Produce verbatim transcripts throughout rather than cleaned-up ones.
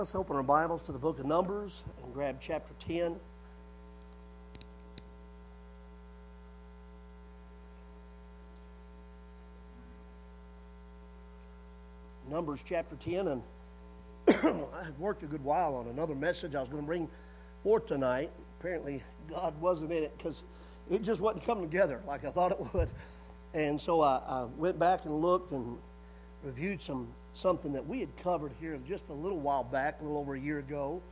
Let's open our Bibles to the book of Numbers and grab chapter ten. Numbers chapter ten, and I had worked a good while on another message I was going to bring forth tonight. Apparently God wasn't in it because it just wasn't coming together like I thought it would. And so I, I went back and looked and reviewed some something that we had covered here just a little while back, a little over a year ago.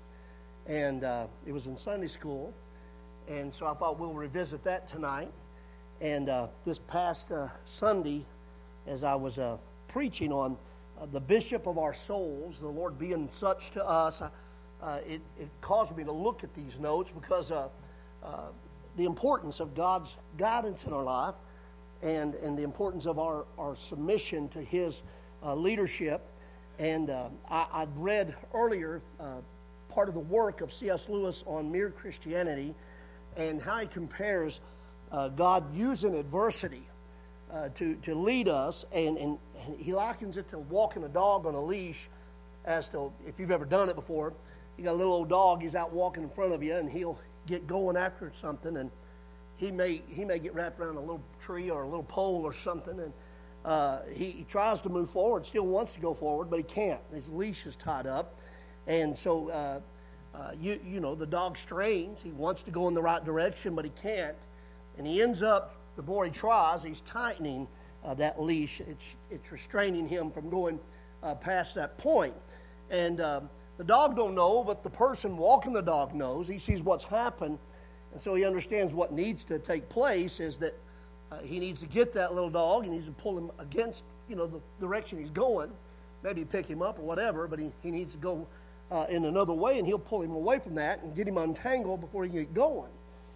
And uh, it was in Sunday school. And so I thought we'll revisit that tonight. And uh, this past uh, Sunday, as I was uh, preaching on uh, the bishop of our souls, the Lord being such to us, uh, it, it caused me to look at these notes because uh, uh, the importance of God's guidance in our life and, and the importance of our, our submission to His Uh, leadership. And uh, I, I'd read earlier uh, part of the work of C S Lewis on Mere Christianity and how he compares uh, God using adversity uh, to, to lead us, and, and he likens it to walking a dog on a leash. As to, if you've ever done it before, you got a little old dog, he's out walking in front of you, and he'll get going after something, and he may he may get wrapped around a little tree or a little pole or something, and Uh, he, he tries to move forward, still wants to go forward, but he can't. His leash is tied up. And so, uh, uh, you you know, the dog strains. He wants to go in the right direction, but he can't. And he ends up, the more he tries, he's tightening uh, that leash. It's, it's restraining him from going uh, past that point. And um, the dog don't know, but the person walking the dog knows. He sees what's happened, and so he understands what needs to take place is that Uh, he needs to get that little dog. He needs to pull him against, you know, the direction he's going. Maybe pick him up or whatever, but he, he needs to go uh, in another way, and he'll pull him away from that and get him untangled before he can get going.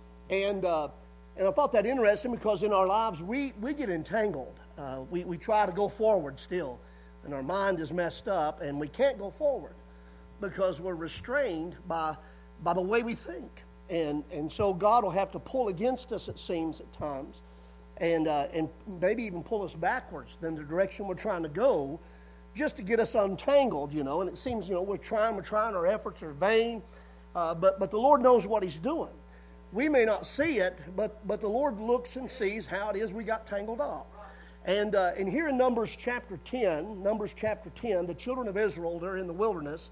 And uh, and I thought that interesting because in our lives we, we get entangled. Uh, we, we try to go forward still, and our mind is messed up, and we can't go forward because we're restrained by by the way we think. And, and so God will have to pull against us, it seems, at times. And uh, and maybe even pull us backwards than the direction we're trying to go, just to get us untangled, you know. And it seems, you know, we're trying, we're trying, our efforts are vain. Uh, but but the Lord knows what He's doing. We may not see it, but but the Lord looks and sees how it is we got tangled up. And uh, and here in Numbers chapter ten, Numbers chapter ten, the children of Israel, they're in the wilderness,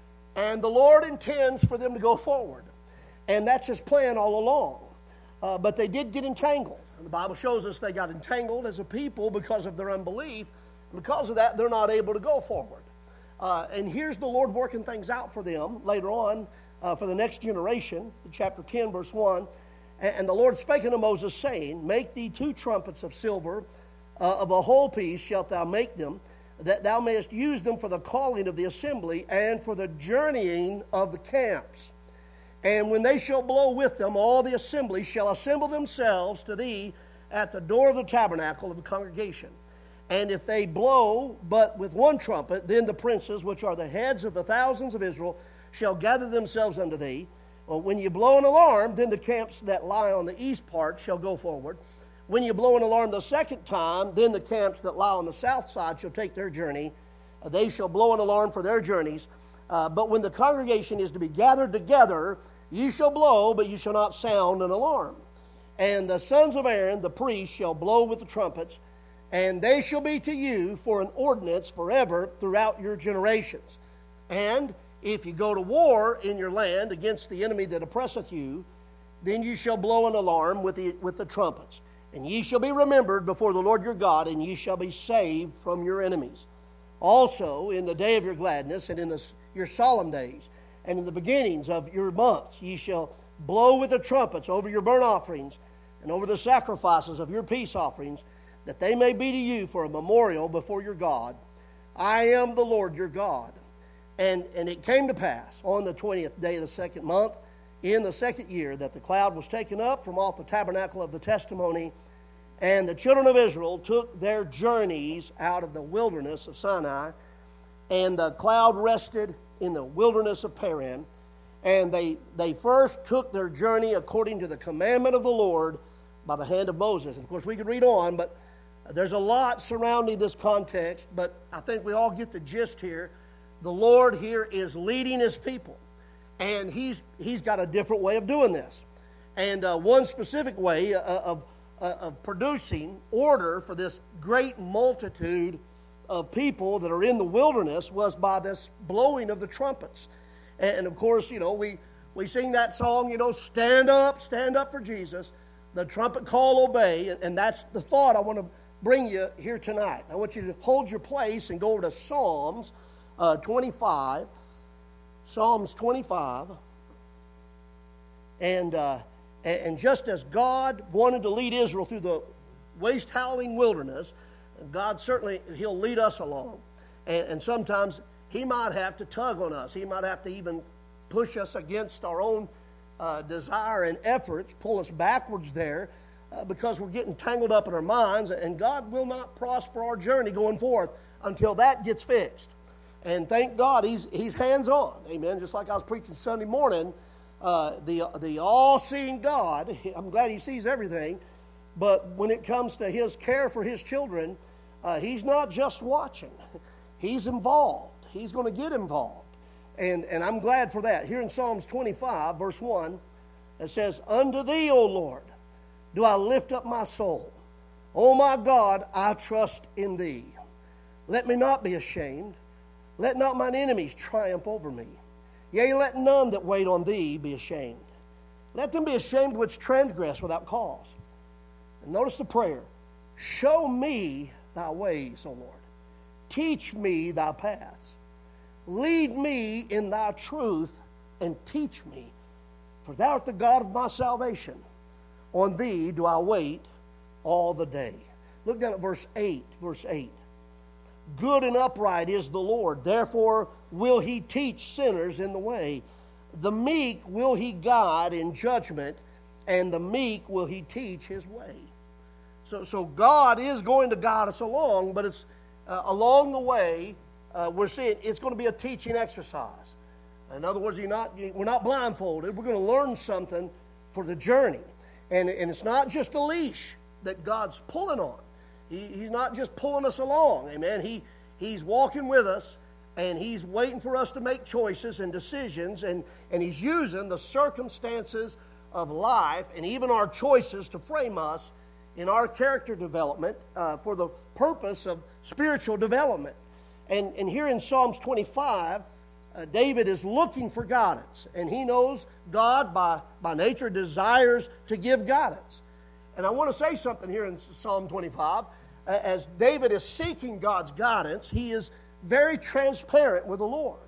and the Lord intends for them to go forward, and that's His plan all along. Uh, but they did get entangled. And the Bible shows us they got entangled as a people because of their unbelief. And because of that, they're not able to go forward. Uh, and here's the Lord working things out for them later on uh, for the next generation. Chapter ten, verse one. And the Lord spake unto Moses, saying, Make thee two trumpets of silver, uh, of a whole piece shalt thou make them, that thou mayest use them for the calling of the assembly and for the journeying of the camps. And when they shall blow with them, all the assembly shall assemble themselves to thee at the door of the tabernacle of the congregation. And if they blow but with one trumpet, then the princes, which are the heads of the thousands of Israel, shall gather themselves unto thee. Well, when you blow an alarm, then the camps that lie on the east part shall go forward. When you blow an alarm the second time, then the camps that lie on the south side shall take their journey. They shall blow an alarm for their journeys. Uh, but when the congregation is to be gathered together, ye shall blow, but ye shall not sound an alarm. And the sons of Aaron, the priests, shall blow with the trumpets, and they shall be to you for an ordinance forever throughout your generations. And if you go to war in your land against the enemy that oppresseth you, then you shall blow an alarm with the, with the trumpets. And ye shall be remembered before the Lord your God, and ye shall be saved from your enemies. Also, in the day of your gladness, and in the, your solemn days, and in the beginnings of your months, ye shall blow with the trumpets over your burnt offerings, and over the sacrifices of your peace offerings, that they may be to you for a memorial before your God. I am the Lord your God. And, and it came to pass on the twentieth day of the second month, in the second year, that the cloud was taken up from off the tabernacle of the testimony, and the children of Israel took their journeys out of the wilderness of Sinai, and the cloud rested in the wilderness of Paran. And they, they first took their journey according to the commandment of the Lord by the hand of Moses. And of course, we could read on, but there's a lot surrounding this context, but I think we all get the gist here. the Lord here is leading His people. And He's, he's got a different way of doing this. And uh, one specific way uh, of, uh, of producing order for this great multitude of people that are in the wilderness was by this blowing of the trumpets. And, and of course, you know, we, we sing that song, you know, stand up, stand up for Jesus. The trumpet call, obey. And, and that's the thought I want to bring you here tonight. I want you to hold your place and go over to Psalms uh, twenty-five. Psalms twenty-five. And, uh, and just as God wanted to lead Israel through the waste-howling wilderness, God certainly, He'll lead us along. And, and sometimes He might have to tug on us. He might have to even push us against our own uh, desire and efforts, pull us backwards there uh, because we're getting tangled up in our minds. And God will not prosper our journey going forth until that gets fixed. And thank God He's, he's hands-on. Amen. Just like I was preaching Sunday morning, uh, the, the all-seeing God, I'm glad He sees everything, but when it comes to His care for His children, uh, He's not just watching. He's involved. He's going to get involved. And, and I'm glad for that. Here in Psalms twenty-five, verse one, it says, "Unto Thee, O Lord, do I lift up my soul. O my God, I trust in Thee. Let me not be ashamed. Let not mine enemies triumph over me. Yea, let none that wait on Thee be ashamed. Let them be ashamed which transgress without cause." And notice the prayer. "Show me Thy ways, O Lord. Teach me Thy paths. Lead me in Thy truth and teach me. For Thou art the God of my salvation. On Thee do I wait all the day." Look down at verse eight. Verse eight. "Good and upright is the Lord. Therefore will He teach sinners in the way. The meek will He guide in judgment, and the meek will He teach His way." So, so God is going to guide us along, but it's uh, along the way, uh, we're seeing it's going to be a teaching exercise. In other words, you're not, we're not blindfolded. We're going to learn something for the journey. And, and it's not just a leash that God's pulling on. He, he's not just pulling us along. Amen. He, he's walking with us, and He's waiting for us to make choices and decisions, and, and He's using the circumstances of life and even our choices to frame us in our character development uh, for the purpose of spiritual development. And, and here in Psalms twenty-five, uh, David is looking for guidance. And he knows God by, by nature desires to give guidance. And I want to say something here in Psalm twenty-five. Uh, as David is seeking God's guidance, he is very transparent with the Lord.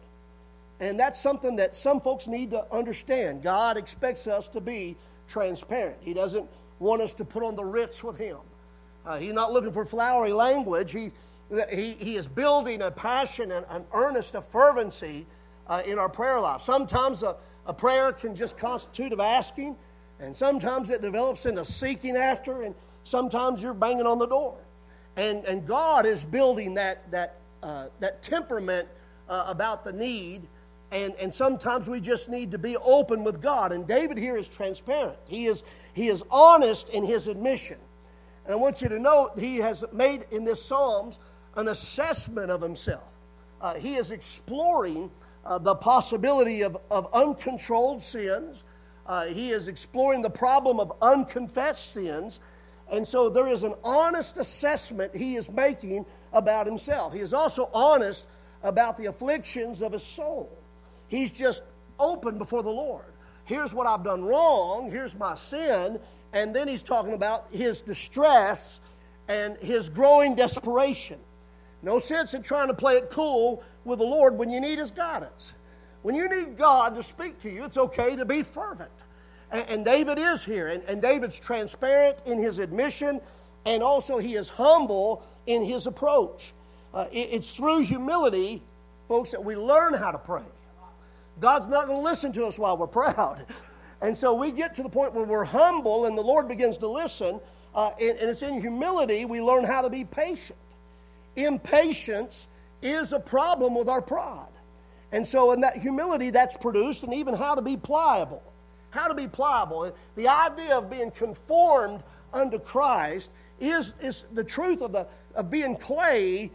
And that's something that some folks need to understand. God expects us to be transparent. He doesn't want us to put on the Ritz with Him. Uh, he's not looking for flowery language. He, he, he is building a passion and an earnest, a fervency uh, in our prayer life. Sometimes a, a prayer can just constitute of asking, and sometimes it develops into seeking after, and sometimes you're banging on the door. And, and God is building that, that, uh, that temperament uh, about the need. And, and sometimes we just need to be open with God. And David here is transparent. He is, he is honest in his admission. And I want you to note he has made in this Psalms an assessment of himself. Uh, he is exploring uh, the possibility of, of uncontrolled sins. Uh, he is exploring the problem of unconfessed sins. And so there is an honest assessment he is making about himself. He is also honest about the afflictions of his soul. He's just open before the Lord. Here's what I've done wrong. Here's my sin. And then he's talking about his distress and his growing desperation. No sense in trying to play it cool with the Lord when you need His guidance. When you need God to speak to you, it's okay to be fervent. And, and David is here. And, and David's transparent in his admission. And also he is humble in his approach. Uh, it, it's through humility, folks, that we learn how to pray. God's not going to listen to us while we're proud. And so we get to the point where we're humble and the Lord begins to listen. Uh, and, and it's in humility we learn how to be patient. Impatience is a problem with our pride. And so in that humility that's produced, and even how to be pliable. How to be pliable. The idea of being conformed unto Christ is, is the truth of, the, of being clay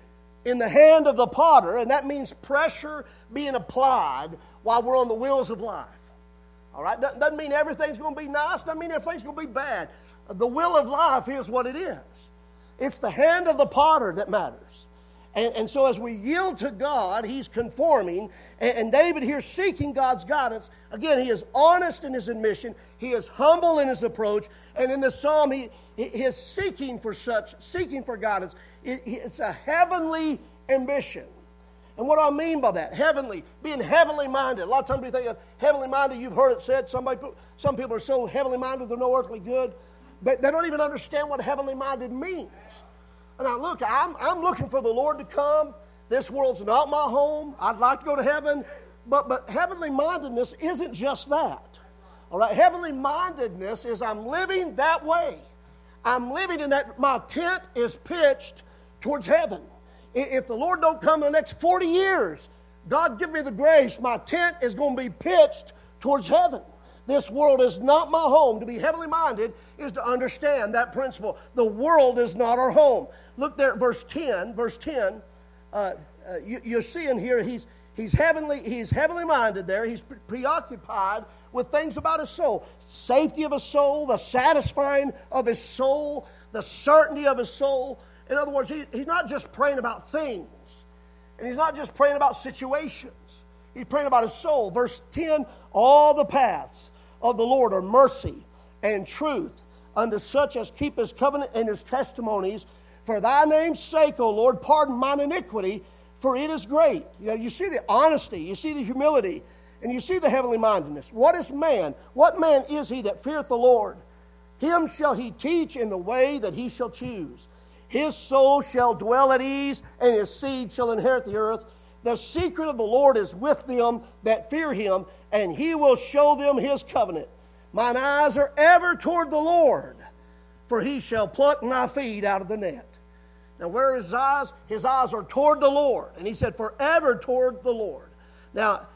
in the hand of the potter, and that means pressure being applied while we're on the wheels of life. All right? Doesn't mean everything's going to be nice. Doesn't mean everything's going to be bad. The wheel of life is what it is. It's the hand of the potter that matters. And, and so as we yield to God, He's conforming. And, and David here seeking God's guidance. Again, he is honest in his admission. He is humble in his approach. And in this psalm, he, he is seeking for such, seeking for guidance. It, it's a heavenly ambition. And what do I mean by that? Heavenly, being heavenly minded. A lot of times we think of heavenly minded, you've heard it said, somebody, some people are so heavenly minded they're no earthly good. They, they don't even understand what heavenly minded means. And now look, I'm, I'm looking for the Lord to come. This world's not my home. I'd like to go to heaven. But, but heavenly mindedness isn't just that. All right, heavenly mindedness is I'm living that way. I'm living in that, my tent is pitched towards heaven. If the Lord don't come in the next forty years, God give me the grace, my tent is going to be pitched towards heaven. This world is not my home. To be heavenly minded is to understand that principle. The world is not our home. Look there at verse ten. Verse ten, uh, uh, you, you're seeing here he's, he's, heavenly, he's heavenly minded there. He's pre- preoccupied with things about his soul. Safety of his soul, the satisfying of his soul, the certainty of his soul. In other words, he, he's not just praying about things. And he's not just praying about situations. He's praying about his soul. Verse ten, all the paths of the Lord are mercy and truth unto such as keep his covenant and his testimonies. For thy name's sake, O Lord, pardon mine iniquity, for it is great. You know, you see the honesty, you see the humility, and you see the heavenly mindedness. What is man? What man is he that feareth the Lord? Him shall he teach in the way that he shall choose. His soul shall dwell at ease, and his seed shall inherit the earth. The secret of the Lord is with them that fear him, and he will show them his covenant. Mine eyes are ever toward the Lord, for he shall pluck my feet out of the net. Now, where are his eyes? His eyes are toward the Lord. And he said, forever toward the Lord. Now,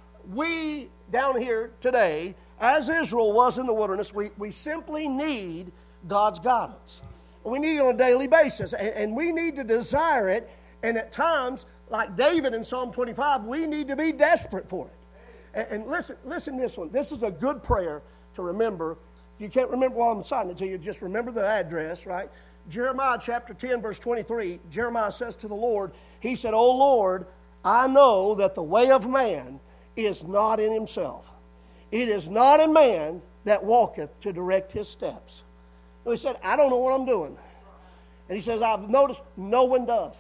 we down here today, as Israel was in the wilderness, we, we simply need God's guidance. We need it on a daily basis, and, and we need to desire it. And at times, like David in Psalm twenty-five, we need to be desperate for it. And, and listen, listen to this one. This is a good prayer to remember. If you can't remember while I'm citing it to you, just remember the address, right? Jeremiah chapter ten, verse twenty-three, Jeremiah says to the Lord, he said, O Lord, I know that the way of man is not in himself. It is not in man that walketh to direct his steps. So he said, I don't know what I'm doing. And he says, I've noticed no one does.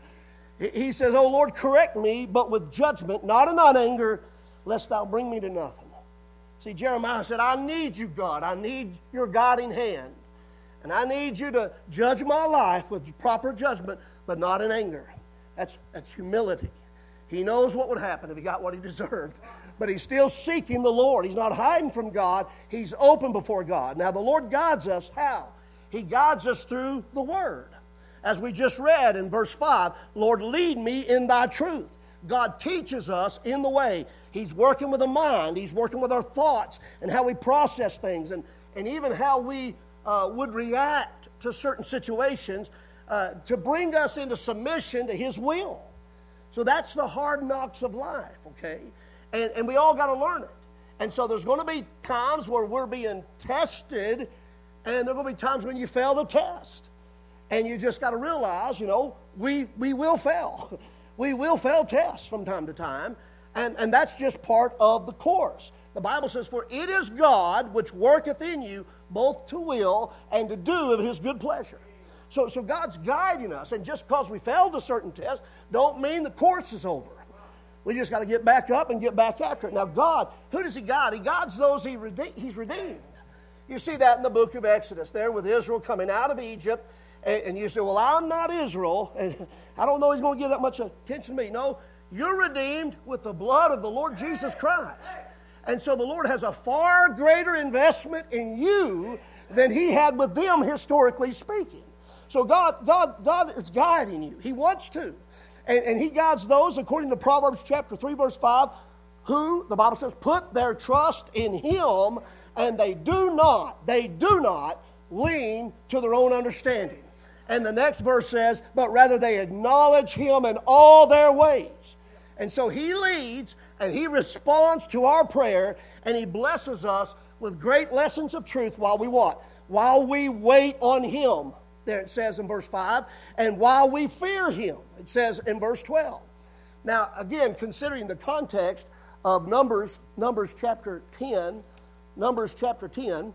He says, O Lord, correct me, but with judgment, not in thine anger, lest thou bring me to nothing. See, Jeremiah said, I need you, God. I need your guiding hand. And I need you to judge my life with proper judgment, but not in anger. That's, that's humility. He knows what would happen if he got what he deserved. But he's still seeking the Lord. He's not hiding from God. He's open before God. Now, the Lord guides us. How? He guides us through the Word. As we just read in verse five, Lord, lead me in thy truth. God teaches us in the way. He's working with the mind. He's working with our thoughts and how we process things and, and even how we uh, would react to certain situations uh, to bring us into submission to His will. So that's the hard knocks of life, okay? And, and we all got to learn it. And so there's going to be times where we're being tested, and there are going to be times when you fail the test. And you just got to realize, you know, we, we will fail. We will fail tests from time to time. And, and that's just part of the course. The Bible says, for it is God which worketh in you both to will and to do of His good pleasure. So, so God's guiding us. And just because we failed a certain test don't mean the course is over. We just got to get back up and get back after it. Now, God, who does He guide? He guides those he rede- He's redeemed. You see that in the book of Exodus there with Israel coming out of Egypt. And, and you say, well, I'm not Israel. And I don't know He's going to give that much attention to me. No, you're redeemed with the blood of the Lord Jesus Christ. And so the Lord has a far greater investment in you than He had with them, historically speaking. So God, God, God is guiding you. He wants to. And, and He guides those, according to Proverbs chapter three, verse five, who, the Bible says, put their trust in Him, and they do not, they do not lean to their own understanding. And the next verse says, but rather they acknowledge him in all their ways. And so he leads and he responds to our prayer and he blesses us with great lessons of truth while we what? While we wait on him. There it says in verse five. And while we fear him. It says in verse twelve. Now, again, considering the context of Numbers, Numbers chapter ten, Numbers chapter ten,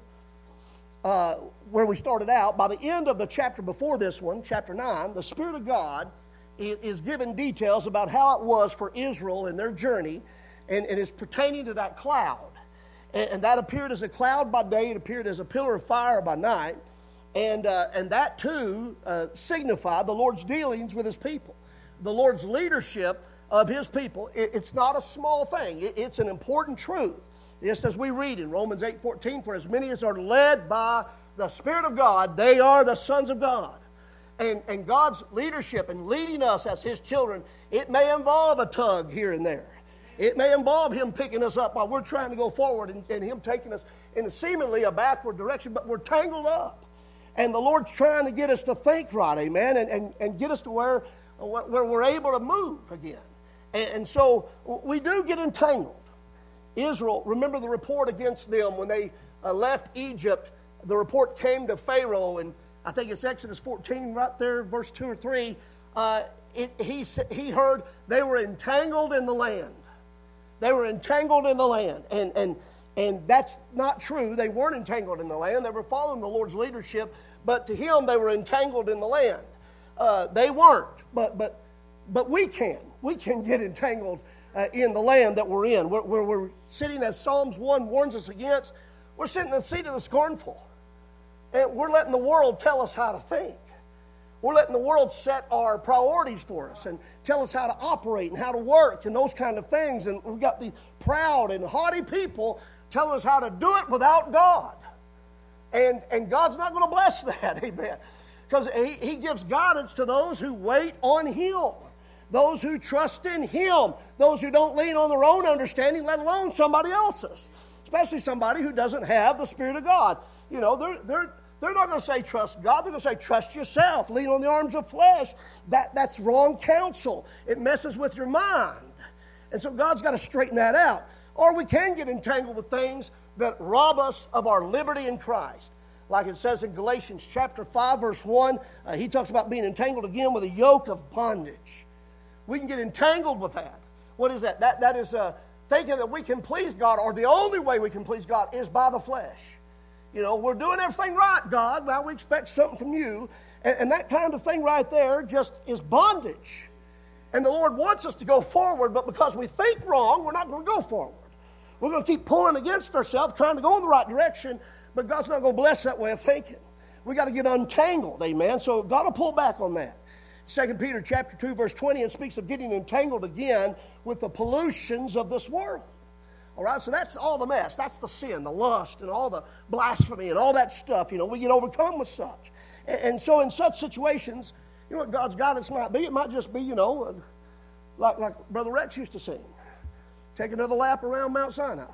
uh, where we started out, by the end of the chapter before this one, chapter nine, the Spirit of God is, is given details about how it was for Israel in their journey, and it is pertaining to that cloud. And, and that appeared as a cloud by day, it appeared as a pillar of fire by night, and, uh, and that too uh, signified the Lord's dealings with his people. The Lord's leadership of his people, it, it's not a small thing. It, it's an important truth. Just as we read in Romans eight fourteen, for as many as are led by the Spirit of God, they are the sons of God. And, and God's leadership and leading us as his children, it may involve a tug here and there. It may involve him picking us up while we're trying to go forward and, and him taking us in a seemingly a backward direction, but we're tangled up. And the Lord's trying to get us to think right, amen, and, and, and get us to where, where we're able to move again. And, and so we do get entangled. Israel, remember the report against them when they uh, left Egypt. The report came to Pharaoh, and I think it's Exodus fourteen right there, verse two or three. Uh, it, he, he heard they were entangled in the land. They were entangled in the land. And, and, and that's not true. They weren't entangled in the land. They were following the Lord's leadership. But to him, they were entangled in the land. Uh, they weren't. But, but, but we can. We can get entangled Uh, in the land that we're in, where, where we're sitting, as Psalms one warns us against, we're sitting in the seat of the scornful. And we're letting the world tell us how to think. We're letting the world set our priorities for us and tell us how to operate and how to work and those kind of things. And we've got the proud and haughty people telling us how to do it without God. And, and God's not going to bless that, amen. Because he, he gives guidance to those who wait on him. Those who trust in him. Those who don't lean on their own understanding, let alone somebody else's. Especially somebody who doesn't have the Spirit of God. You know, they're, they're, they're not going to say trust God. They're going to say trust yourself. Lean on the arms of flesh. That, that's wrong counsel. It messes with your mind. And so God's got to straighten that out. Or we can get entangled with things that rob us of our liberty in Christ. Like it says in Galatians chapter five, verse one, uh, he talks about being entangled again with a yoke of bondage. We can get entangled with that. What is that? That, that is uh, thinking that we can please God, or the only way we can please God is by the flesh. You know, we're doing everything right, God. Now we expect something from you. And, and that kind of thing right there just is bondage. And the Lord wants us to go forward, but because we think wrong, we're not going to go forward. We're going to keep pulling against ourselves, trying to go in the right direction, but God's not going to bless that way of thinking. We got to get untangled, amen? So God will pull back on that. Second Peter chapter two, verse twenty, it speaks of getting entangled again with the pollutions of this world. All right, so that's all the mess. That's the sin, the lust, and all the blasphemy and all that stuff. You know, we get overcome with such. And, and so in such situations, you know what God's guidance might be? It might just be, you know, like, like Brother Rex used to sing, take another lap around Mount Sinai.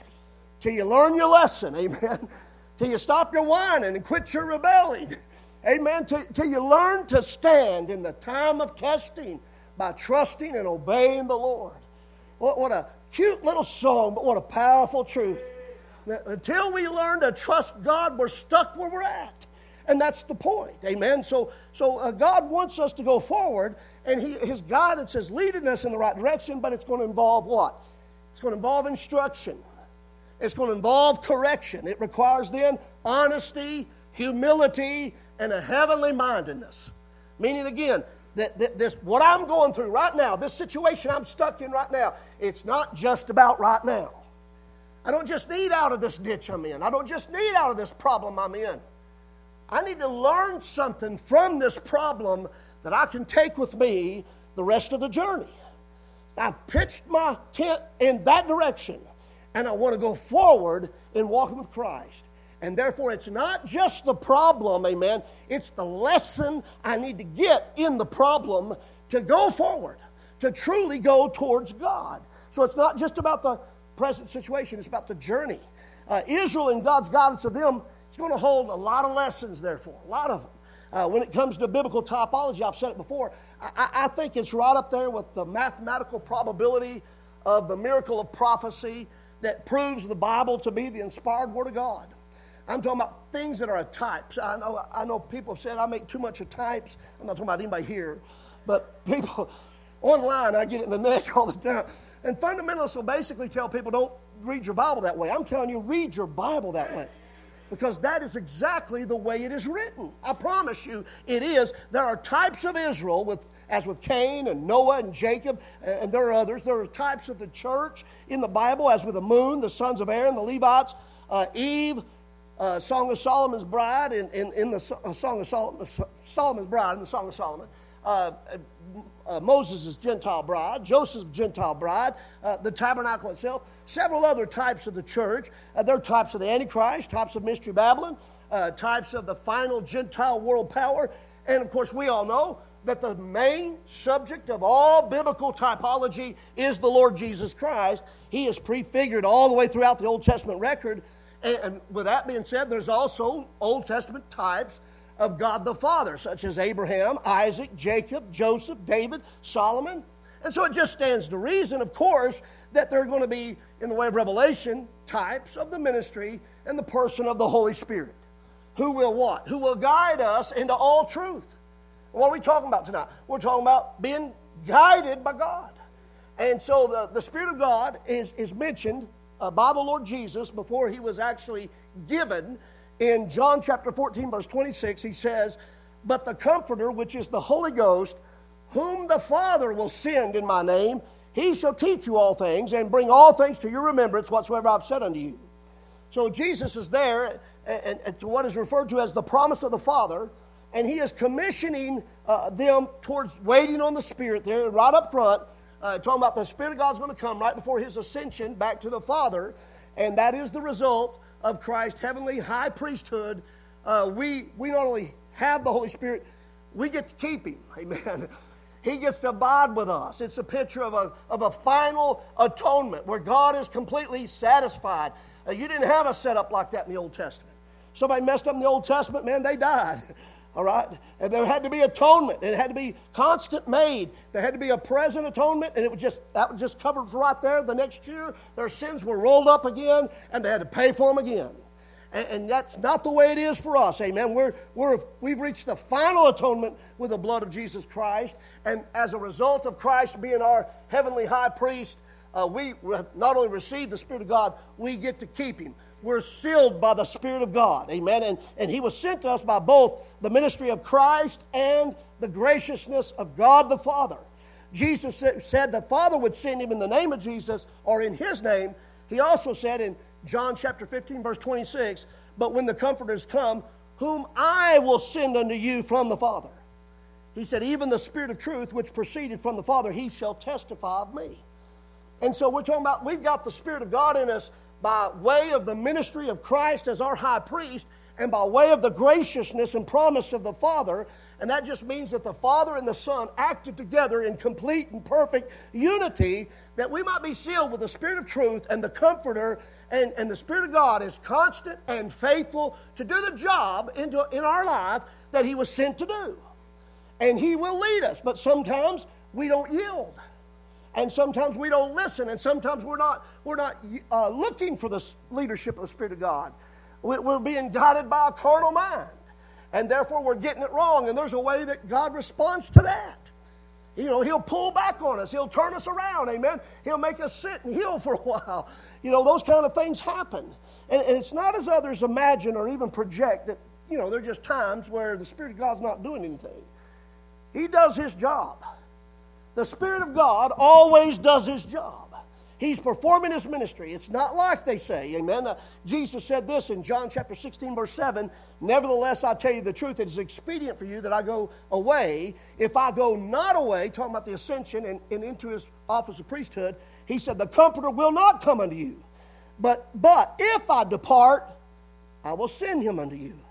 Till you learn your lesson, amen. Till you stop your whining and quit your rebelling. Amen. Till, till you learn to stand in the time of testing by trusting and obeying the Lord. What, what a cute little song, but what a powerful truth. Now, until we learn to trust God, we're stuck where we're at. And that's the point. Amen. So, so uh, God wants us to go forward, and he, his guidance is leading us in the right direction, but it's going to involve what? It's going to involve instruction. It's going to involve correction. It requires then honesty, humility, and a heavenly mindedness. Meaning again, that, that this what I'm going through right now, this situation I'm stuck in right now, it's not just about right now. I don't just need out of this ditch I'm in. I don't just need out of this problem I'm in. I need to learn something from this problem that I can take with me the rest of the journey. I've pitched my tent in that direction, and I want to go forward in walking with Christ. And therefore, it's not just the problem, amen. It's the lesson I need to get in the problem to go forward, to truly go towards God. So it's not just about the present situation. It's about the journey. Uh, Israel and God's guidance of them, it's going to hold a lot of lessons, therefore, a lot of them. Uh, when it comes to biblical typology, I've said it before, I, I think it's right up there with the mathematical probability of the miracle of prophecy that proves the Bible to be the inspired Word of God. I'm talking about things that are types. I know, I know people have said I make too much of types. I'm not talking about anybody here, but people online, I get it in the neck all the time. And fundamentalists will basically tell people, don't read your Bible that way. I'm telling you, read your Bible that way. Because that is exactly the way it is written. I promise you it is. There are types of Israel, with, as with Cain and Noah and Jacob, and there are others. There are types of the church in the Bible, as with the moon, the sons of Aaron, the Levites, uh, Eve, uh, Song of Solomon's Bride, in, in, in the uh, Song of Solomon, Solomon's Bride, in the Song of Solomon. Uh, uh, Moses' Gentile bride, Joseph's Gentile bride, uh, the tabernacle itself, several other types of the church. Uh, there are types of the Antichrist, types of Mystery Babylon, uh, types of the final Gentile world power. And of course, we all know that the main subject of all biblical typology is the Lord Jesus Christ. He is prefigured all the way throughout the Old Testament record. And, and with that being said, there's also Old Testament types of God the Father, such as Abraham, Isaac, Jacob, Joseph, David, Solomon. And so it just stands to reason, of course, that there are going to be, in the way of revelation, types of the ministry and the person of the Holy Spirit. Who will what? Who will guide us into all truth. What are we talking about tonight? We're talking about being guided by God. And so the, the Spirit of God is, is mentioned uh, by the Lord Jesus before he was actually given. In John chapter fourteen, verse twenty-six, he says, "But the Comforter, which is the Holy Ghost, whom the Father will send in my name, he shall teach you all things, and bring all things to your remembrance whatsoever I've said unto you." So Jesus is there, and, and to what is referred to as the promise of the Father, and he is commissioning uh, them towards waiting on the Spirit there, right up front, uh, talking about the Spirit of God's going to come right before his ascension back to the Father, and that is the result of Christ's heavenly high priesthood. Uh, we, we not only have the Holy Spirit, we get to keep him. Amen. He gets to abide with us. It's a picture of a, of a final atonement where God is completely satisfied. Uh, you didn't have a setup like that in the Old Testament. Somebody messed up in the Old Testament, man, they died. All right? And there had to be atonement. It had to be constant made. There had to be a present atonement, and it was just that was just covered right there. The next year, their sins were rolled up again, and they had to pay for them again. And, and that's not the way it is for us. Amen. We're, we're, we've reached the final atonement with the blood of Jesus Christ, and as a result of Christ being our heavenly high priest, uh, we not only receive the Spirit of God, we get to keep him. We're sealed by the Spirit of God. Amen. And, and he was sent to us by both the ministry of Christ and the graciousness of God the Father. Jesus said the Father would send him in the name of Jesus or in his name. He also said in John chapter fifteen, verse twenty-six, "But when the Comforters come, whom I will send unto you from the Father." He said, "Even the Spirit of truth which proceeded from the Father, he shall testify of me." And so we're talking about we've got the Spirit of God in us by way of the ministry of Christ as our high priest, and by way of the graciousness and promise of the Father. And that just means that the Father and the Son acted together in complete and perfect unity, that we might be sealed with the Spirit of truth and the Comforter, and, and the Spirit of God is constant and faithful to do the job into, in our life that he was sent to do. And he will lead us, but sometimes we don't yield. And sometimes we don't listen, and sometimes we're not, we're not uh, looking for the leadership of the Spirit of God. We're being guided by a carnal mind, and therefore we're getting it wrong, and there's a way that God responds to that. You know, he'll pull back on us. He'll turn us around, amen. He'll make us sit and heal for a while. You know, those kind of things happen. And, and it's not as others imagine or even project that, you know, there are just times where the Spirit of God's not doing anything. He does his job. The Spirit of God always does his job. He's performing his ministry. It's not like they say, amen. Uh, Jesus said this in John chapter sixteen, verse seven, "Nevertheless, I tell you the truth, it is expedient for you that I go away. If I go not away," talking about the ascension and, and into his office of priesthood, he said, "the Comforter will not come unto you. But, but if I depart, I will send him unto you.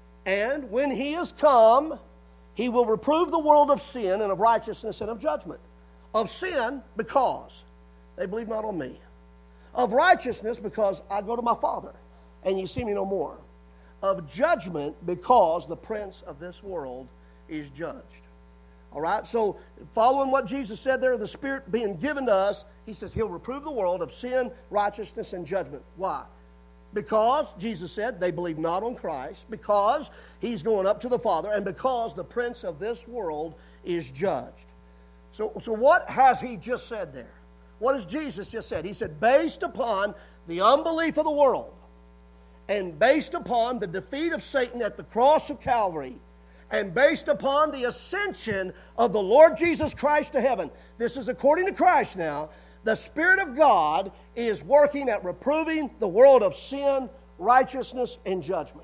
And when he is come, he will reprove the world of sin and of righteousness and of judgment." Of sin, because they believe not on me. Of righteousness, because I go to my Father, and you see me no more. of judgment because the prince of this world is judged. All right, so following what Jesus said there, the Spirit being given to us, he says he'll reprove the world of sin, righteousness, and judgment. Why? Because, Jesus said, they believe not on Christ, because he's going up to the Father, and because the prince of this world is judged. So, so what has he just said there? What has Jesus just said? He said, based upon the unbelief of the world, and based upon the defeat of Satan at the cross of Calvary, and based upon the ascension of the Lord Jesus Christ to heaven, this is according to Christ now, the Spirit of God is working at reproving the world of sin, righteousness, and judgment.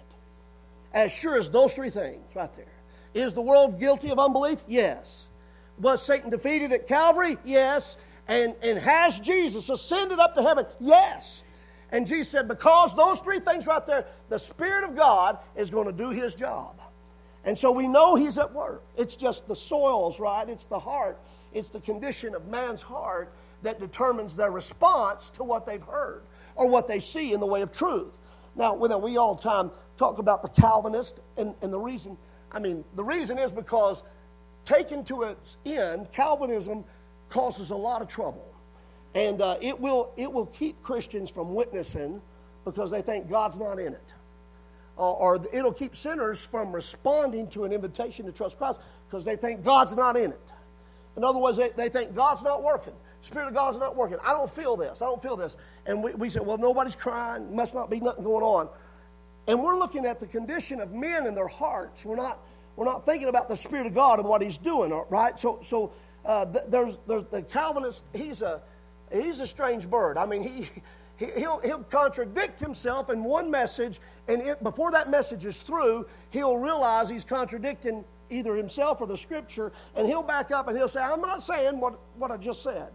As sure as those three things right there. Is the world guilty of unbelief? Yes. Was Satan defeated at Calvary? Yes. And, and has Jesus ascended up to heaven? Yes. And Jesus said, because those three things right there, the Spirit of God is going to do his job. And so we know he's at work. It's just the soils, right? It's the heart. It's the condition of man's heart that determines their response to what they've heard or what they see in the way of truth. Now, we all the time talk about the Calvinist, and, and the reason, I mean, the reason is because taken to its end, Calvinism causes a lot of trouble. And uh, it will it will keep Christians from witnessing because they think God's not in it. Uh, or it'll keep sinners from responding to an invitation to trust Christ because they think God's not in it. In other words, they, they think God's not working. Spirit of God's not working. I don't feel this. I don't feel this. And we, we say, well, nobody's crying. Must not be nothing going on. And we're looking at the condition of men and their hearts. We're not we're not thinking about the Spirit of God and what he's doing, right? So so uh, there's, there's the Calvinist, he's a he's a strange bird. I mean, he, he he'll he'll contradict himself in one message, and it, before that message is through, he'll realize he's contradicting either himself or the Scripture, and he'll back up and he'll say, I'm not saying what, what I just said.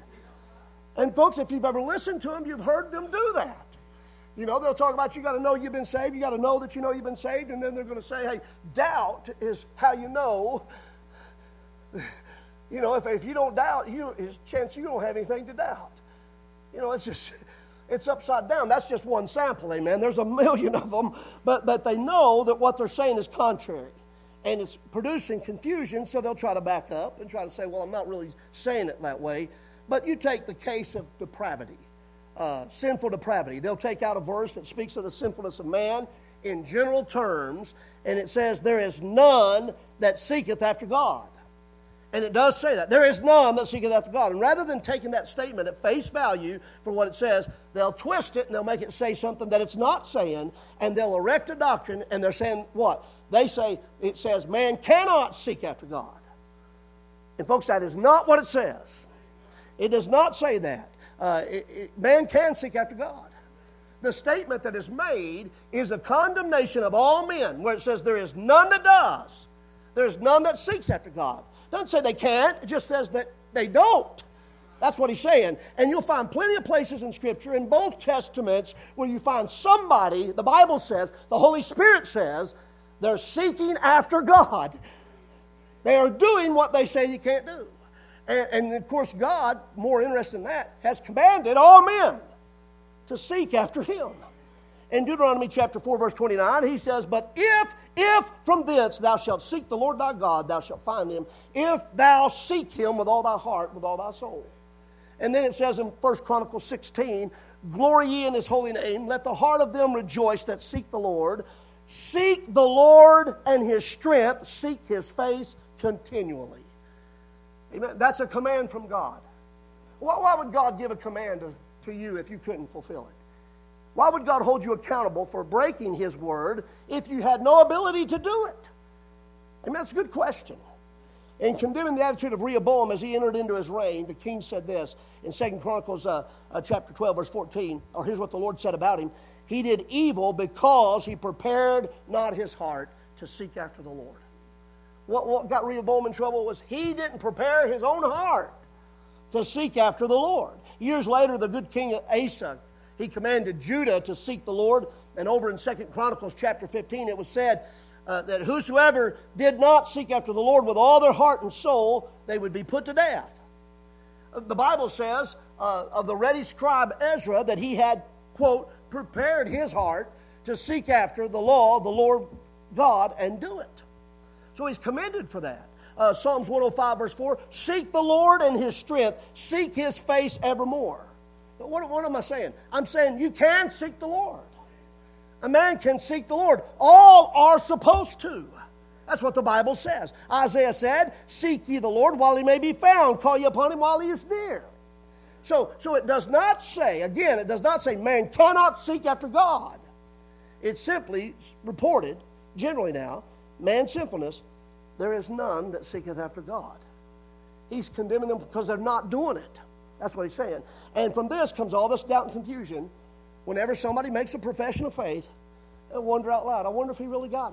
And folks, if you've ever listened to them, you've heard them do that. You know, they'll talk about you got to know you've been saved. You got to know that you know you've been saved. And then they're going to say, hey, doubt is how you know. You know, if, if you don't doubt, you, there's a chance you don't have anything to doubt. You know, it's just, it's upside down. That's just one sample, amen. There's a million of them. But, but they know that what they're saying is contrary. And it's producing confusion, so they'll try to back up and try to say, well, I'm not really saying it that way. But you take the case of depravity, uh, sinful depravity. They'll take out a verse that speaks of the sinfulness of man in general terms, and it says, there is none that seeketh after God. And it does say that. There is none that seeketh after God. And rather than taking that statement at face value for what it says, they'll twist it and they'll make it say something that it's not saying, and they'll erect a doctrine, and they're saying what? They say, it says, man cannot seek after God. And folks, that is not what it says. It does not say that. Uh, it, it, man can seek after God. The statement that is made is a condemnation of all men, where it says there is none that does. There is none that seeks after God. It doesn't say they can't. It just says that they don't. That's what he's saying. And you'll find plenty of places in Scripture, in both Testaments, where you find somebody, the Bible says, the Holy Spirit says, they're seeking after God. They are doing what they say you can't do. And, and of course, God, more interested in that, has commanded all men to seek after him. In Deuteronomy chapter four, verse twenty-nine, he says, but if, if from thence thou shalt seek the Lord thy God, thou shalt find him, if thou seek him with all thy heart, with all thy soul. And then it says in First Chronicles sixteen, glory ye in his holy name, let the heart of them rejoice that seek the Lord. Seek the Lord and his strength, seek his face continually. Amen. That's a command from God. Why, why would God give a command to, to you if you couldn't fulfill it? Why would God hold you accountable for breaking his word if you had no ability to do it? Amen. That's a good question. In condemning the attitude of Rehoboam as he entered into his reign, the king said this in Second Chronicles uh, uh, chapter twelve, verse fourteen, or here's what the Lord said about him. He did evil because he prepared not his heart to seek after the Lord. What, what got Rehoboam in trouble was he didn't prepare his own heart to seek after the Lord. Years later, the good king Asa, he commanded Judah to seek the Lord. And over in Second Chronicles chapter fifteen, it was said uh, that whosoever did not seek after the Lord with all their heart and soul, they would be put to death. The Bible says uh, of the ready scribe Ezra that he had, quote, prepared his heart to seek after the law of the Lord God and do it. So he's commended for that. Uh, Psalms one oh five verse four, seek the Lord and His strength, seek His face evermore. But what, what am I saying? I'm saying you can seek the Lord. A man can seek the Lord. All are supposed to. That's what the Bible says. Isaiah said, seek ye the Lord while He may be found. Call ye upon Him while He is near. So, so it does not say, again, it does not say man cannot seek after God. It's simply reported, generally now, man's sinfulness, there is none that seeketh after God. He's condemning them because they're not doing it. That's what he's saying. And from this comes all this doubt and confusion. Whenever somebody makes a profession of faith, they wonder out loud, I wonder if he really got it.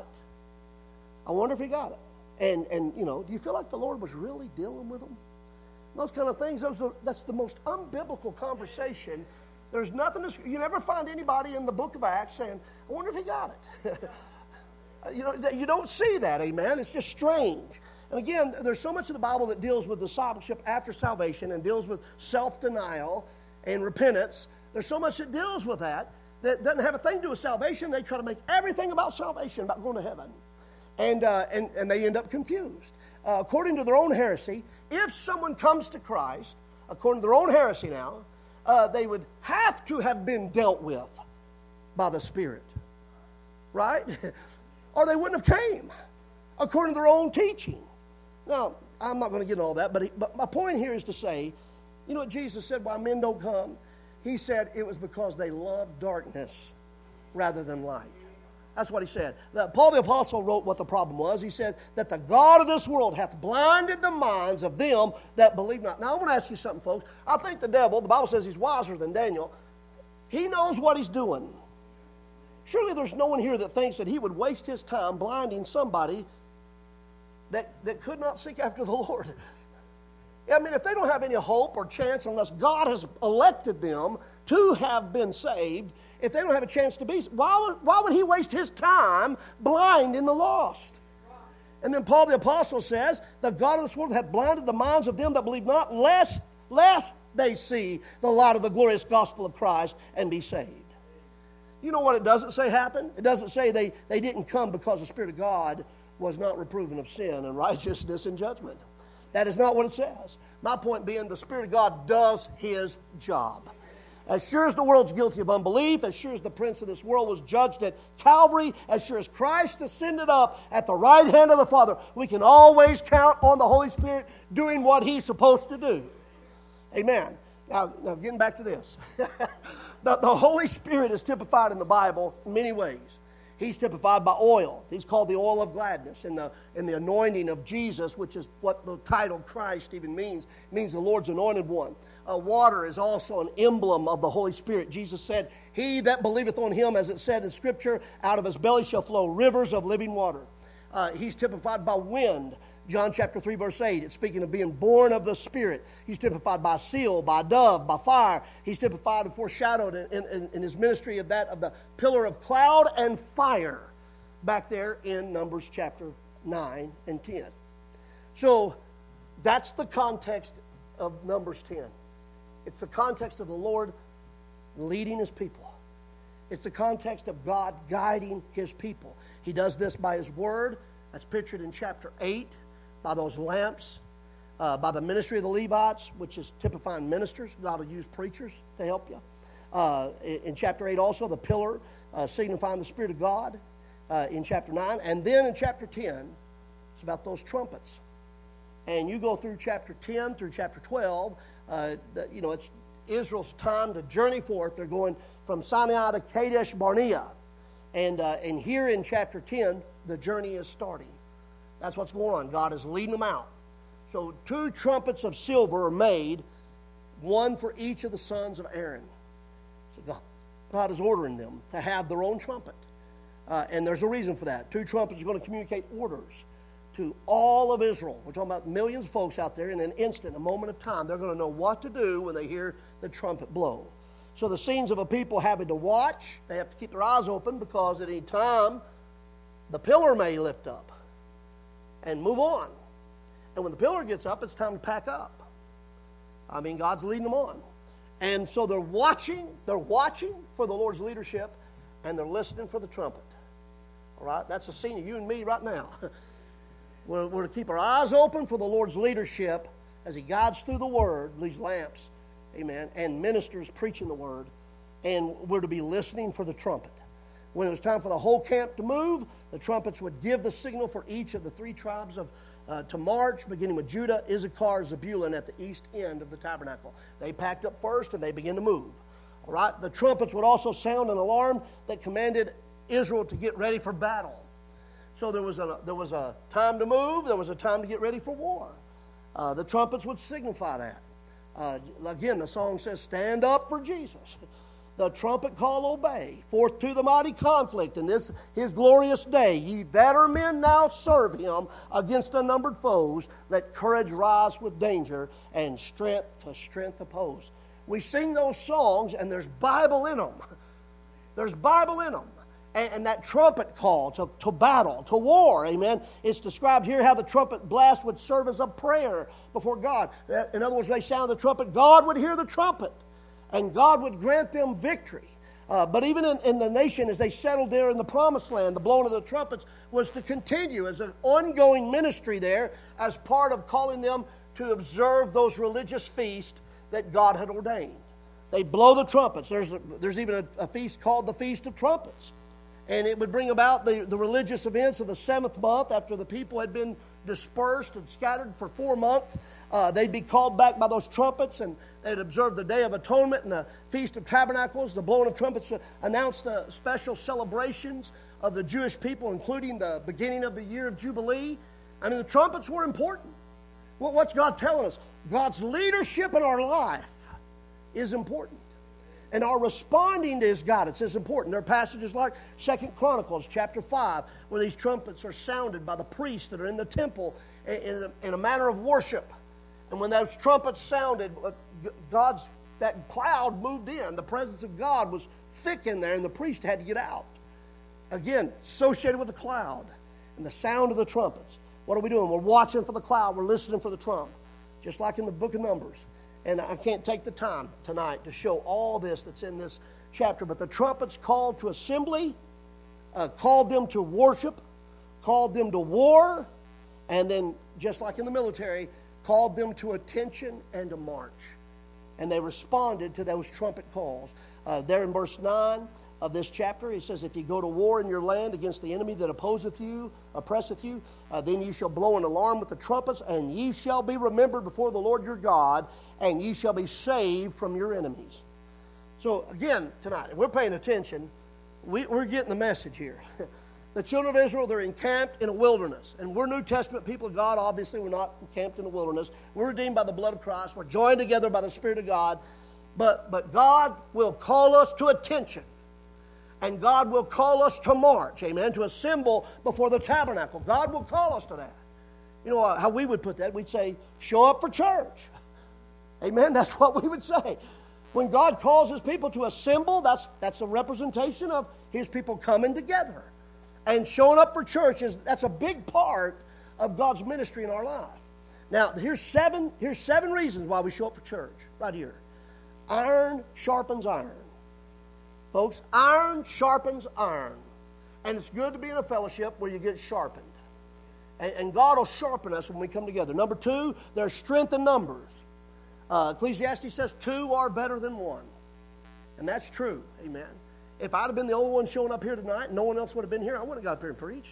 I wonder if he got it. And, and you know, do you feel like the Lord was really dealing with them? Those kind of things, those are, that's the most unbiblical conversation. There's nothing, to, you never find anybody in the book of Acts saying, I wonder if he got it. you know, you don't see that, amen? It's just strange. And again, there's so much of the Bible that deals with discipleship after salvation and deals with self-denial and repentance. There's so much that deals with that that doesn't have a thing to do with salvation. They try to make everything about salvation, about going to heaven. And, uh, and, and they end up confused. Uh, according to their own heresy, if someone comes to Christ, according to their own heresy now, uh, they would have to have been dealt with by the Spirit. Right? Or they wouldn't have came, according to their own teaching. Now, I'm not going to get into all that, but, he, but my point here is to say, you know what Jesus said, why men don't come? He said it was because they loved darkness rather than light. That's what he said. The, Paul the Apostle wrote what the problem was. He said that the God of this world hath blinded the minds of them that believe not. Now, I want to ask you something, folks. I think the devil, the Bible says he's wiser than Daniel. He knows what he's doing. Surely there's no one here that thinks that he would waste his time blinding somebody that, that could not seek after the Lord. I mean, if they don't have any hope or chance unless God has elected them to have been saved, if they don't have a chance to be, why would, why would he waste his time blinding the lost? And then Paul the Apostle says, the God of this world hath blinded the minds of them that believe not, lest, lest they see the light of the glorious gospel of Christ and be saved. You know what it doesn't say happened? It doesn't say they, they didn't come because the Spirit of God was not reproving of sin and righteousness and judgment. That is not what it says. My point being, the Spirit of God does His job. As sure as the world's guilty of unbelief, as sure as the prince of this world was judged at Calvary, as sure as Christ ascended up at the right hand of the Father, we can always count on the Holy Spirit doing what He's supposed to do. Amen. Now, now getting back to this. the, the Holy Spirit is typified in the Bible in many ways. He's typified by oil. He's called the oil of gladness. In the, in the anointing of Jesus, which is what the title Christ even means, it means the Lord's anointed one. Uh, water is also an emblem of the Holy Spirit. Jesus said, he that believeth on Him, as it said in Scripture, out of his belly shall flow rivers of living water. Uh, he's typified by wind. John chapter three, verse eight, it's speaking of being born of the Spirit. He's typified by seal, by dove, by fire. He's typified and foreshadowed in, in, in his ministry of that, of the pillar of cloud and fire back there in Numbers chapter nine and ten. So that's the context of Numbers ten. It's the context of the Lord leading His people. It's the context of God guiding His people. He does this by His Word. That's pictured in chapter eight, by those lamps, uh, by the ministry of the Levites, which is typifying ministers. God will use preachers to help you. Uh, in chapter eight also, the pillar uh, signifying the Spirit of God uh, in chapter nine. And then in chapter ten, it's about those trumpets. And you go through chapter ten through chapter twelve, uh, the, you know, it's Israel's time to journey forth. They're going from Sinai to Kadesh Barnea. And, uh, and here in chapter ten, the journey is starting. That's what's going on. God is leading them out. So two trumpets of silver are made, one for each of the sons of Aaron. So God, God is ordering them to have their own trumpet. Uh, and there's a reason for that. Two trumpets are going to communicate orders to all of Israel. We're talking about millions of folks out there in an instant, a moment of time. They're going to know what to do when they hear the trumpet blow. So the scenes of a people having to watch, they have to keep their eyes open because at any time the pillar may lift up and move on. And when the pillar gets up, it's time to pack up. I mean, God's leading them on. And so they're watching, they're watching for the Lord's leadership. and they're listening for the trumpet. All right? That's a scene of you and me right now. we're, we're to keep our eyes open for the Lord's leadership as He guides through the Word, these lamps, amen, and ministers preaching the Word. And we're to be listening for the trumpet. When it was time for the whole camp to move, the trumpets would give the signal for each of the three tribes of uh, to march, beginning with Judah, Issachar, Zebulun at the east end of the tabernacle. They packed up first and they began to move. All right? The trumpets would also sound an alarm that commanded Israel to get ready for battle. So there was a, there was a time to move, there was a time to get ready for war. Uh, the trumpets would signify that. Uh, again, the song says, stand up for Jesus. The trumpet call obey, forth to the mighty conflict in this his glorious day. Ye that are men now serve him against unnumbered foes. Let courage rise with danger and strength to strength oppose. We sing those songs and there's Bible in them. There's Bible in them. And, and that trumpet call to, to battle, to war, amen. It's described here how the trumpet blast would serve as a prayer before God. In other words, they sound the trumpet, God would hear the trumpet. And God would grant them victory. Uh, but even in, in the nation, as they settled there in the promised land, the blowing of the trumpets was to continue as an ongoing ministry there as part of calling them to observe those religious feasts that God had ordained. They blow the trumpets. There's, a, there's even a, a feast called the Feast of Trumpets. And it would bring about the, the religious events of the seventh month after the people had been dispersed and scattered for four months. Uh, they'd be called back by those trumpets, and they'd observe the Day of Atonement and the Feast of Tabernacles. The blowing of trumpets announced the special celebrations of the Jewish people, including the beginning of the year of Jubilee. I mean, the trumpets were important. Well, what's God telling us? God's leadership in our life is important. And our responding to His guidance is important. There are passages like Second Chronicles chapter five where these trumpets are sounded by the priests that are in the temple in a, in a manner of worship. And when those trumpets sounded, God's that cloud moved in. The presence of God was thick in there, and the priest had to get out. Again, associated with the cloud and the sound of the trumpets. What are we doing? We're watching for the cloud. We're listening for the trump, just like in the book of Numbers. And I can't take the time tonight to show all this that's in this chapter. But the trumpets called to assembly, uh, called them to worship, called them to war, and then, just like in the military, called them to attention and to march. And they responded to those trumpet calls. Uh, there in verse nine of this chapter, he says, if you go to war in your land against the enemy that opposeth you, oppresseth you, uh, then ye shall blow an alarm with the trumpets, and ye shall be remembered before the Lord your God, and ye shall be saved from your enemies. So again, tonight, if we're paying attention, we, we're getting the message here. The children of Israel, they're encamped in a wilderness. And we're New Testament people of God. Obviously, we're not encamped in the wilderness. We're redeemed by the blood of Christ. We're joined together by the Spirit of God. But, but God will call us to attention. And God will call us to march, amen, to assemble before the tabernacle. God will call us to that. You know how we would put that? We'd say, show up for church. Amen? That's what we would say. When God calls His people to assemble, that's, that's a representation of His people coming together. And showing up for church, is that's a big part of God's ministry in our life. Now, here's seven, here's seven reasons why we show up for church, right here. Iron sharpens iron. Folks, iron sharpens iron. And it's good to be in a fellowship where you get sharpened. And, and God will sharpen us when we come together. Number two, there's strength in numbers. Uh, Ecclesiastes says two are better than one. And that's true, amen. If I'd have been the only one showing up here tonight and no one else would have been here, I wouldn't have got up here and preached.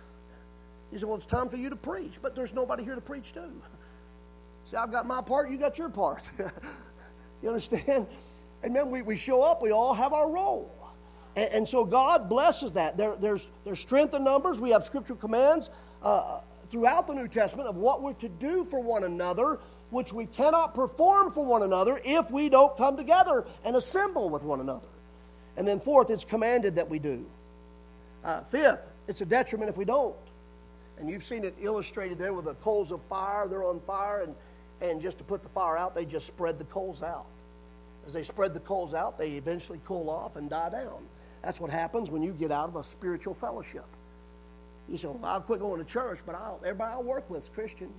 He said, well, it's time for you to preach. But there's nobody here to preach to. See, I've got my part, you got your part. You understand? Amen. We, we show up, we all have our role. And, and so God blesses that. There, there's, there's strength in numbers. We have scriptural commands uh, throughout the New Testament of what we're to do for one another, which we cannot perform for one another if we don't come together and assemble with one another. And then fourth, it's commanded that we do. Uh, fifth, it's a detriment if we don't. And you've seen it illustrated there with the coals of fire. They're on fire, and, and just to put the fire out, they just spread the coals out. As they spread the coals out, they eventually cool off and die down. That's what happens when you get out of a spiritual fellowship. You say, well, I'll quit going to church, but I'll, everybody I work with is Christian.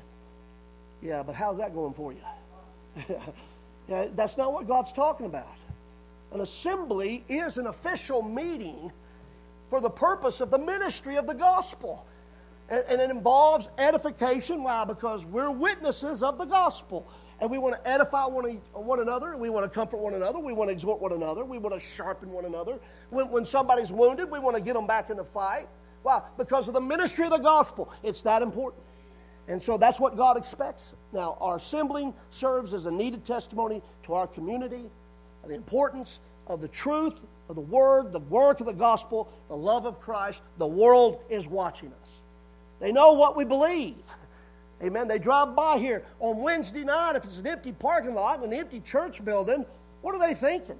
Yeah, but how's that going for you? Yeah, that's not what God's talking about. An assembly is an official meeting for the purpose of the ministry of the gospel. And, and it involves edification. Why? Because we're witnesses of the gospel. And we want to edify one, one another. We want to comfort one another. We want to exhort one another. We want to sharpen one another. When, when somebody's wounded, we want to get them back in the fight. Why? Because of the ministry of the gospel. It's that important. And so that's what God expects. Now, our assembling serves as a needed testimony to our community of the importance of the truth of the Word, the work of the gospel, the love of Christ. The world is watching us. They know what we believe. Amen. They drive by here on Wednesday night. If it's an empty parking lot and an empty church building, what are they thinking?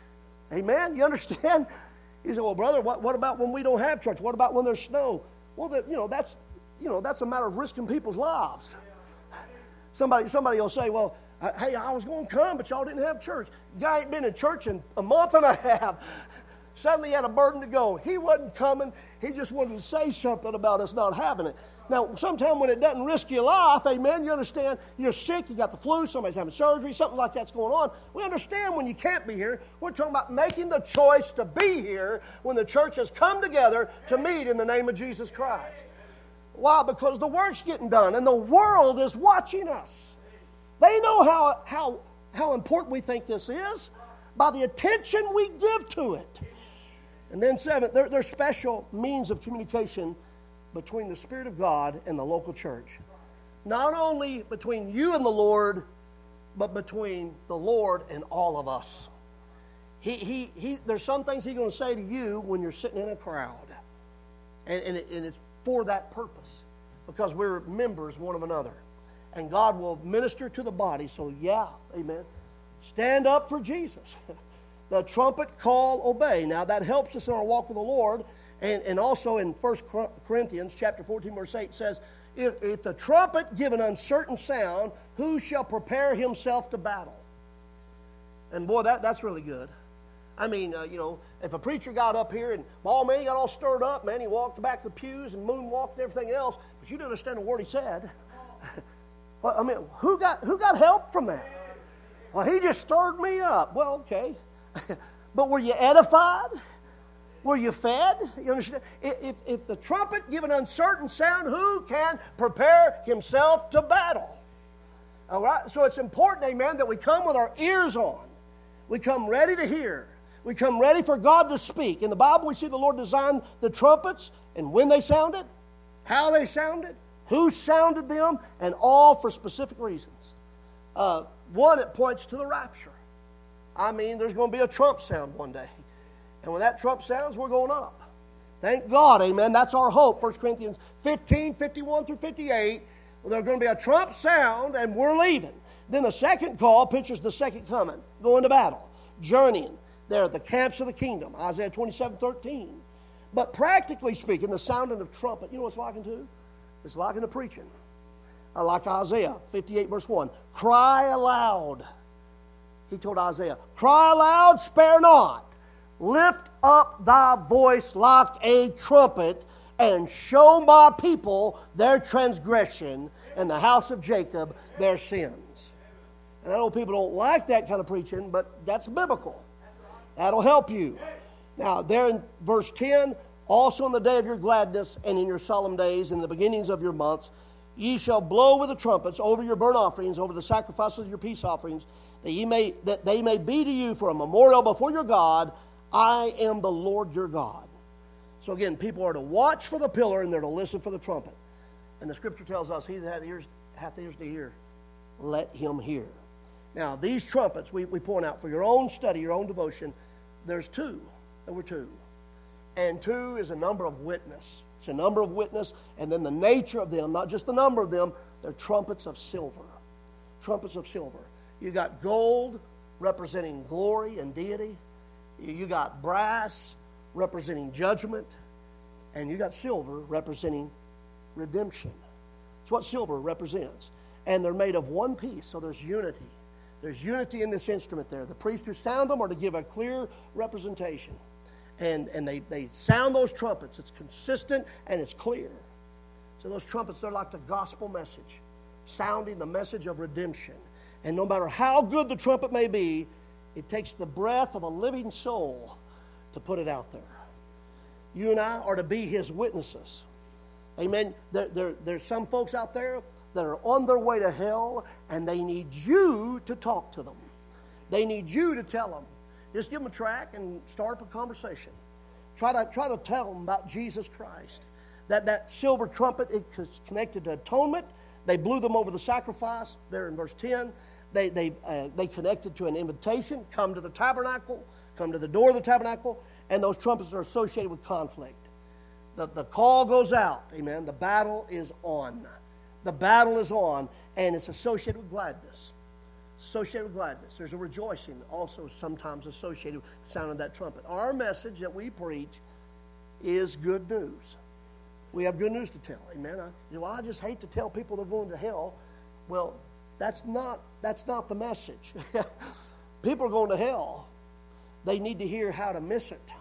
Amen. You understand? You say, well, brother, what, what about when we don't have church? What about when there's snow? Well, the, you know, that's you know that's a matter of risking people's lives. Somebody, somebody will say, well, hey, I was going to come, but y'all didn't have church. Guy ain't been in church in a month and a half. Suddenly had a burden to go. He wasn't coming. He just wanted to say something about us not having it. Now, sometimes when it doesn't risk your life, amen, you understand, you're sick, you got the flu, somebody's having surgery, something like that's going on. We understand when you can't be here. We're talking about making the choice to be here when the church has come together to meet in the name of Jesus Christ. Why? Because the work's getting done and the world is watching us. They know how, how, how important we think this is by the attention we give to it. And then seventh, there, there's special means of communication between the Spirit of God and the local church. Not only between you and the Lord, but between the Lord and all of us. He, he, he, there's some things He's going to say to you when you're sitting in a crowd. And, and, it, and it's for that purpose. Because we're members one of another. And God will minister to the body. So yeah, amen. Stand up for Jesus. The trumpet call, obey. Now that helps us in our walk with the Lord. And, and also in First Corinthians chapter fourteen, verse eight says, if, if the trumpet give an uncertain sound, who shall prepare himself to battle? And boy, that, that's really good. I mean, uh, you know, if a preacher got up here and, oh man, he got all stirred up, man, he walked back to the pews and moonwalked and everything else, but you didn't understand a word he said. Well, I mean, who got who got help from that? Well, he just stirred me up. Well, okay. But were you edified? Were you fed? You understand? If, if the trumpet give an uncertain sound, who can prepare himself to battle? All right? So it's important, amen, that we come with our ears on. We come ready to hear. We come ready for God to speak. In the Bible, we see the Lord design the trumpets and when they sounded, how they sounded, who sounded them, and all for specific reasons. Uh, one, it points to the rapture. I mean, there's going to be a trump sound one day. And when that trump sounds, we're going up. Thank God, amen. That's our hope. First Corinthians fifteen, fifty-one through fifty-eight. Well, there's going to be a trump sound, and we're leaving. Then the second call pictures the second coming, going to battle, journeying. There at the camps of the kingdom, Isaiah twenty-seven, thirteen. But practically speaking, the sounding of trumpet, you know what it's likened to? It's likened to preaching. Uh, like Isaiah fifty-eight, verse one. Cry aloud. He told Isaiah, cry aloud, spare not. Lift up thy voice like a trumpet and show my people their transgression and the house of Jacob their sins. And I know people don't like that kind of preaching, but that's biblical. That'll help you. Now, there in verse ten, also in the day of your gladness and in your solemn days, in the beginnings of your months, ye shall blow with the trumpets over your burnt offerings, over the sacrifices of your peace offerings, that ye may that they may be to you for a memorial before your God. I am the Lord your God. So again, people are to watch for the pillar and they're to listen for the trumpet. And the Scripture tells us, he that hath ears, hath ears to hear, let him hear. Now, these trumpets, we, we point out for your own study, your own devotion, there's two. There were two. And two is a number of witness. It's a number of witness, and then the nature of them, not just the number of them, they're trumpets of silver. Trumpets of silver. You got gold representing glory and deity. You got brass representing judgment, and you got silver representing redemption. It's what silver represents. And they're made of one piece, so there's unity. There's unity in this instrument there. The priests who sound them are to give a clear representation. And, and they, they sound those trumpets. It's consistent and it's clear. So those trumpets, they're like the gospel message, sounding the message of redemption. And no matter how good the trumpet may be, It takes the breath of a living soul to put it out there. You and I are to be His witnesses. Amen. There, there, there's some folks out there that are on their way to hell, and they need you to talk to them. They need you to tell them. Just give them a track and start up a conversation. Try to, try to tell them about Jesus Christ. That, that silver trumpet is connected to atonement. They blew them over the sacrifice there in verse ten. They, they, uh, they connected to an invitation. Come to the tabernacle. Come to the door of the tabernacle. And those trumpets are associated with conflict. The, the call goes out. Amen. The battle is on. The battle is on. And it's associated with gladness. Associated with gladness. There's a rejoicing also sometimes associated with the sound of that trumpet. Our message that we preach is good news. We have good news to tell. Amen. I, you know, well, I just hate to tell people they're going to hell. Well, that's not that's not the message. People are going to hell. They need to hear how to miss it.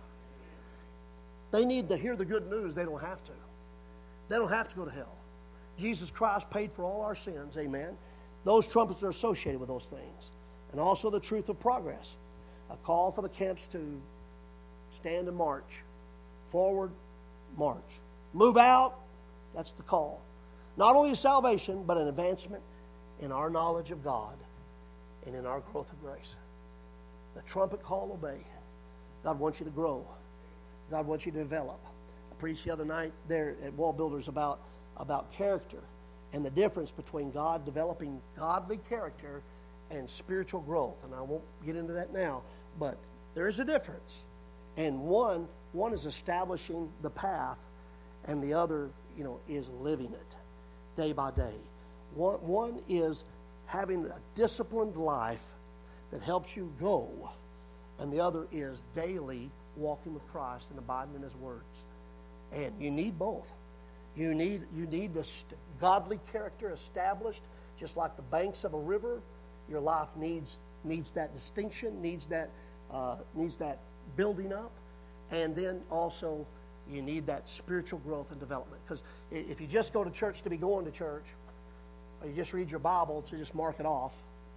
They need to hear the good news. They don't have to. They don't have to go to hell. Jesus Christ paid for all our sins. Amen. Those trumpets are associated with those things. And also the truth of progress. A call for the camps to stand and march. Forward, march. Move out, that's the call. Not only salvation, but an advancement in our knowledge of God and in our growth of grace. The trumpet call, obey. God wants you to grow. God wants you to develop. I preached the other night there at Wall Builders about, about character and the difference between God developing godly character and spiritual growth. And I won't get into that now, but there is a difference. And one, one is establishing the path, and the other, you know, is living it day by day. One, one is having a disciplined life that helps you go, and the other is daily walking with Christ and abiding in His words. And you need both. You need you need the st- godly character established, just like the banks of a river. Your life needs needs that distinction, needs that uh, needs that building up, and then also you need that spiritual growth and development. Because if you just go to church to be going to church, or you just read your Bible to just mark it off,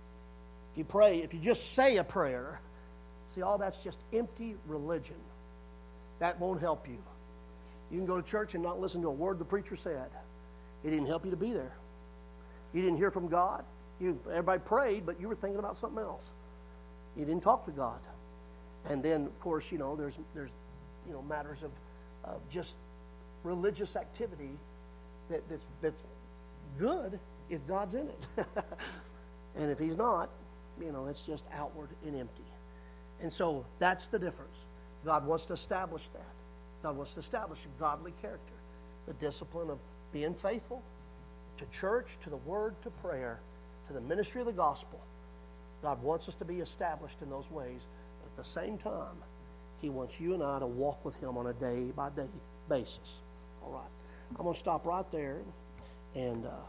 if you pray, if you just say a prayer, see, all that's just empty religion. That won't help you. You can go to church and not listen to a word the preacher said. It didn't help you to be there. You didn't hear from God. You, everybody prayed, but you were thinking about something else. You didn't talk to God. And then, of course, you know, there's there's you know matters of, of just religious activity that, that's, that's good if God's in it. And if He's not, you know, it's just outward and empty. And so that's the difference. God wants to establish that. God wants to establish a godly character, the discipline of being faithful to church, to the word, to prayer, to the ministry of the gospel. God wants us to be established in those ways. But at the same time, He wants you and I to walk with Him on a day-by-day basis. All right. I'm going to stop right there. And uh,